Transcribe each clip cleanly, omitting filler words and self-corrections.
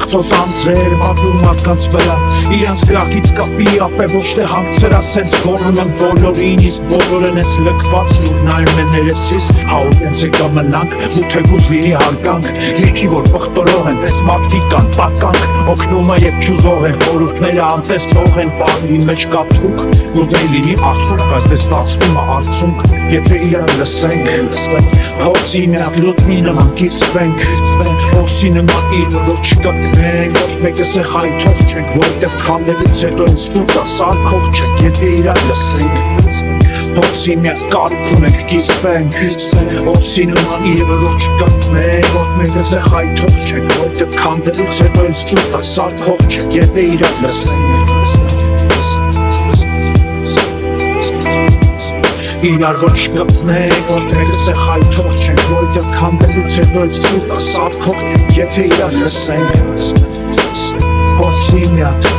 Թղթոտ անձրեր պատում մարդկանց վրա Իրանց գրակից կապի ապ է ոչ թե հանգցերա Սենց գոնում են բոլորին իսկ բոլորն ես լքված Լուր նայում են ներեսիս հաուտենց է կամնանք Մութեգուզ վիրի հարգանք Երկի որ պղտորող են պես մարդիկ կան պատկանք Օգնում է և չուզող են խորուրդները անտեսող են Պարի մեջ կապցուկ Ուզեի լինի արցունք բայց դե ստացվում է արցունք Եթե իրար լսենք Հոցի միատ լուծմի նման կիսվենք Հոցի նման իր որ չկապտնենք Ոչ մեկս է խայթող չենք Որտև քանդելուց հետո ինձ սուրտ ասարկող չենք Եթե իրար լսենք Հոցի միատ կարիք ունենք կիսվենք Հոցի նման իր որ չկապտնենք Ոչ մեկս է խայթող չենք Որտև քանդելուց հետո ինձ սուրտ ասարկող չենք Եթե իրար լսենք Իրար որ չկպնենք, ոչ մեկս է խայթող չենք Որտև քանդելուց հետո էլ սուրտ ասարկող չենք Եթե իրար լսենք Հոցի միատ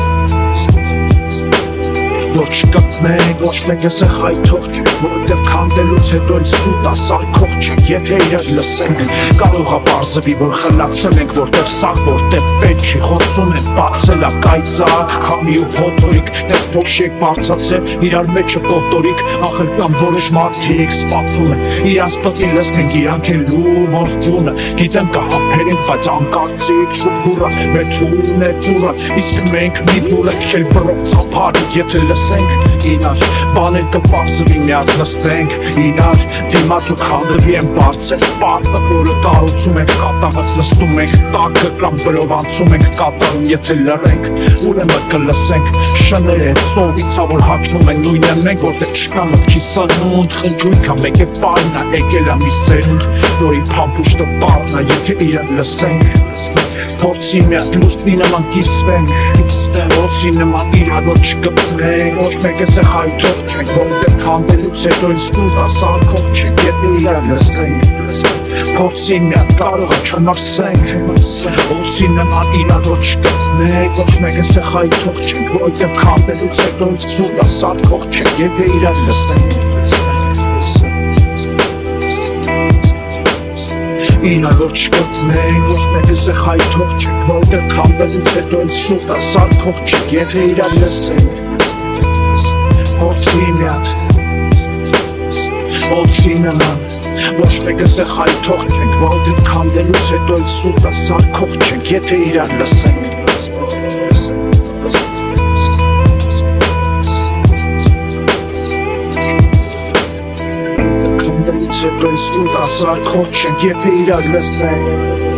Որ չկպնենք, ոչ մեկս է խայթող չենք Որտև քանդելուց հետո էլ սուրտ ասարկող չենք Եթե իրար լսենք Կարող է պարզվի որ խլացել ենք Որտև սաղ, որտև պետ չի խոսում են Բացել է կայծակ, քամի ու փոթորիկ Դες փոշի եք բարձացել, իրար մեջը կոտորիկ Ախր կամ որոշ մարդիկ սպացում են Իրանց պտի լսնենք, իրանք են լուր ոնց ձյունը Գիտեմ կհապեր ենք, բայց անկարծիկ շուփուրը Մեթուրն է ծուրը, իսկ մենք մի բուր ենք Էլ բրով ծապարիկ, եթե լսենք Իրար, բաներ կպարզվի միած նստենք Իրար, դիմաց ու քանդվի են բարձր Պատը, որը տարուցում ենք, կատաղած նստում ենք Տակը կամ բրով անցում ենք, կատարում եթե լրենք Ուրեմն կլսենք, շներ են սովիցա, որ հաճնում են նույնը մենք Որտեղ չկա մտքի սնունդ, խնջույքա մեկ է պարնա Եկել է մի սերունդ, որի փամփուշտը պարնա Եթե իրար լսենք Փորձի միատ լուսնի նման կիսվենք Հոցի նման իրար որ չկպնենք Ոչ մեկս է խայթող չենք Որտև քանդելուց հետո ինձ սուրտ ասարկող չենք Եթե իրար լսենք Փորձի միատ կարող է չմրսենք Հոցի նման իրար որ չկպնենք Ոչ մեկս է խայթող չենք Որտև քանդելուց հետո ինձ սուրտ ասարկող չենք Եթե իրար լսենք Իրար որ չկպնենք, ոչ մեկս է խայթող չենք Որտև քանդելուց հետո ինձ սուրտ ասարկող չենք Եթե իրար լսենք Հոցի միատ Հոցի նման Ոչ մեկս է խայթող չենք Որտև քանդելուց հետո ինձ սուրտ ասարկող չենք Եթե իրար լսենք Հետո ինձ սուրտ ասարկող չենք Եթե իրար լսենք